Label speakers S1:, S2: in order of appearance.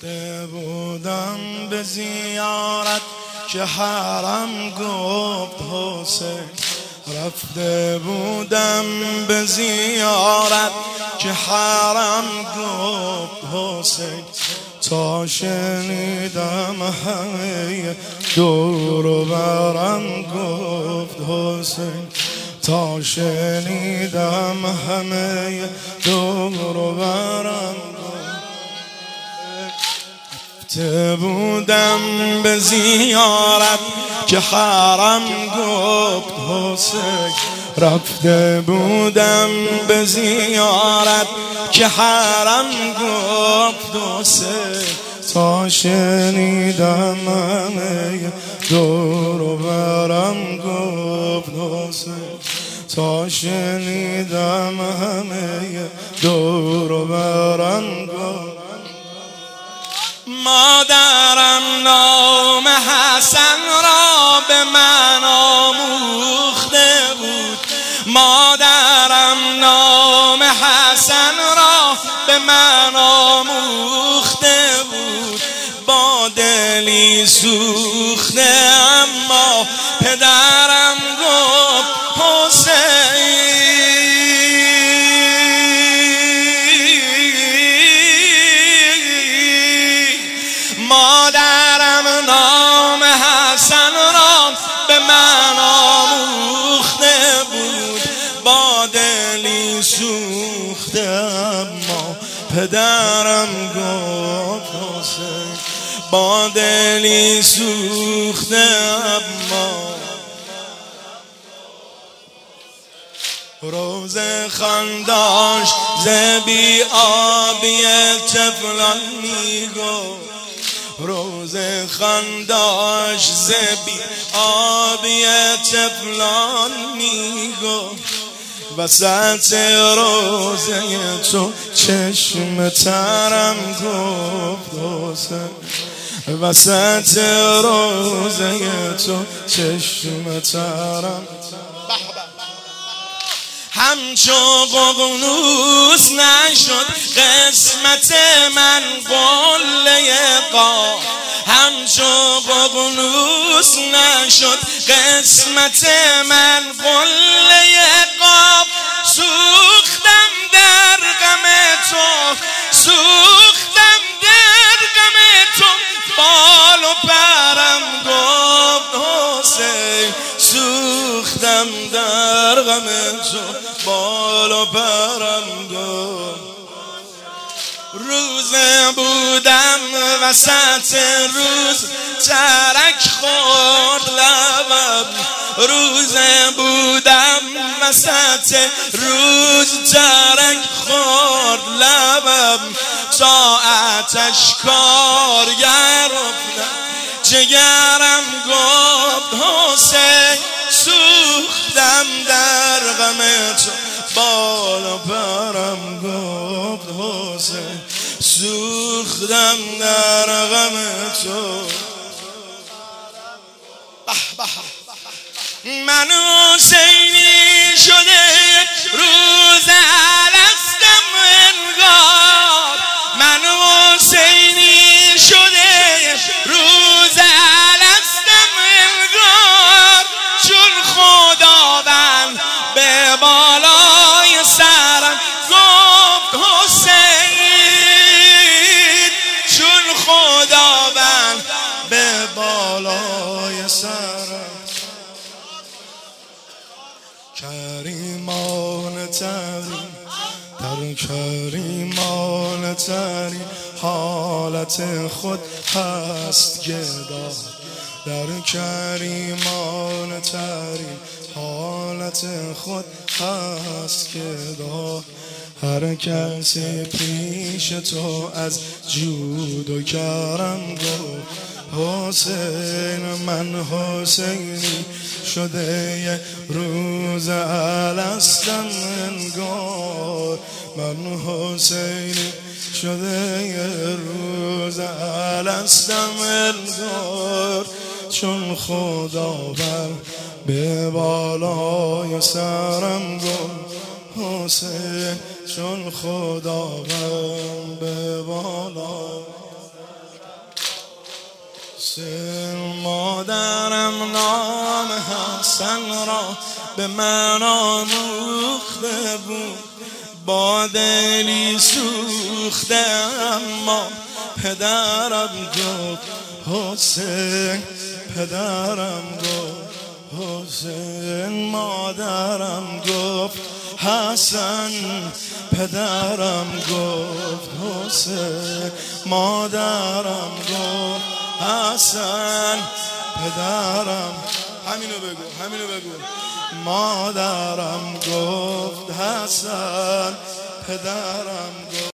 S1: رفته بودم به زیارت که حرم گفت حسین. رفته بودم به زیارت که حرم گفت حسین. تا شنیدم همه دور و برم گفت حسین. تا شنیدم همه دور و برم رفته بودم به زیارت که حرم گفت حسین. رفته بودم به زیارت که حرم گفت حسین. تا شنیدم همه دور و برم گفت حسین. تا شنیدم همه دور و برم گفت. مادرم نام حسن را به من آموخته بود. مادرم نام حسن را به من آموخته بود. با دلی سوخته اما پدرم گفت حسین. مادرم نام حسن را به من آموخته بود. با دلی سوخته اما پدرم گفت حسین. با دلی سوخته اما روز خنداش زبی آبی تفلان میگفت. روز خنداش زبی آبی تفلان میگفت. وسط روزه تو چشم ترم گفت حسین. وسط روزه تو چشم ترم همچو ققنوس نشد قسمت من قله قاف. همچو ققنوس نشد قسمت من قله قاف. سوختم در غم تو، سوختم در غم تو. بال و پرم گفت حسین. سوختم در غم تو، بال و پرم گفت. روزه بودم وسط روز ترک خورد لبم. روزه بودم وسط روز ترک خورد لبم. تا آتش کارگر جگرم گفت حسین. سوختم در غم تو، بال و پرم گفت حسین. سوختم در غم تو. من حسینی شده روز الستم انگار. من حسینی شده روز الستم انگار. چون خداوند به بالای سرم گفت حسین. چون خداوند به بالای سرم. کریمان تری در کریمان تری حالت خود هست گدا. در کریمان تری حالت خود هست گدا. هر کسی پیش تو از جود و کرم گفت حسین. من حسینی شده یه روز الستم انگار. من حسینی شده یه روز الستم انگار. چون خداوند به بالای سرم گفت حسین. چون خداوند به بالا مادرم نام حسن را به من آموخته بود، با دلی سوخته، اما پدرم گفت حسین، پدرم گفت حسین. مادرم گفت حسن، پدرم گفت حسین. مادرم گفت حسن، پدرم، همینو بگو، همینو بگو. مادرم گفت حسن، پدرم گفت